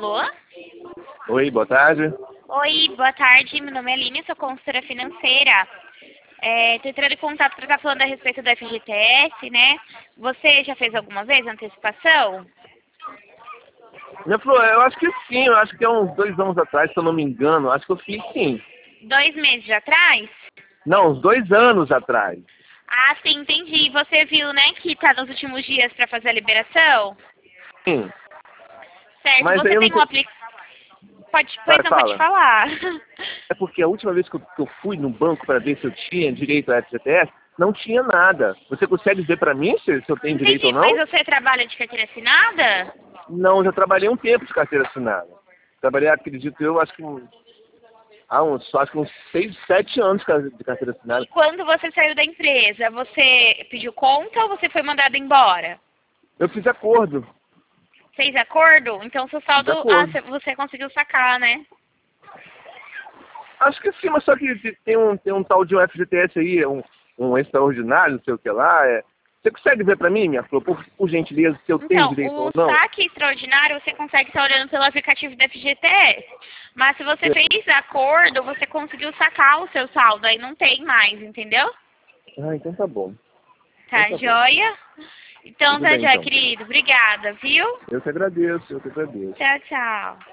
Alô? Oi, boa tarde. Oi, boa tarde. Meu nome é Aline, sou consultora financeira. Tô entrando em contato para estar falando a respeito do FGTS, né? Você já fez alguma vez antecipação? Minha flor, eu acho que sim, eu acho que há uns 2 anos atrás, se eu não me engano, acho que eu fiz sim. 2 meses atrás? Não, uns 2 anos atrás. Ah, sim, entendi. Você viu, né, que tá nos últimos dias para fazer a liberação? Sim. Certo, Mas aí você eu não tem um tô... aplicativo. Pois Vai, não, pode fala. falar. É porque a última vez que eu fui no banco para ver se eu tinha direito ao FGTS, não tinha nada. Você consegue dizer para mim se eu tenho direito ou Entendi, mas não? você trabalha de carteira assinada? Não, eu já trabalhei um tempo de carteira assinada. Trabalhei, acredito eu, acho que acho que uns 6, 7 anos de carteira assinada. E quando você saiu da empresa, você pediu conta ou você foi mandado embora? Eu fiz acordo. Fez acordo? Então seu Fiz saldo, acordo. você conseguiu sacar, né? Acho que sim, mas só que tem um tal de um FGTS aí, um extraordinário, não sei o que lá. Você consegue ver pra mim, minha flor, por gentileza, se eu tenho Então, direito o ou não? saque extraordinário você consegue estar olhando pelo aplicativo da FGTS. Mas se você fez acordo, você conseguiu sacar o seu saldo, aí não tem mais, entendeu? Ah, então tá bom. Então Tá tá bom. joia? Então Tudo tá bem, joia, então. querido. Obrigada, viu? Eu que agradeço, eu que agradeço. Tchau, tchau.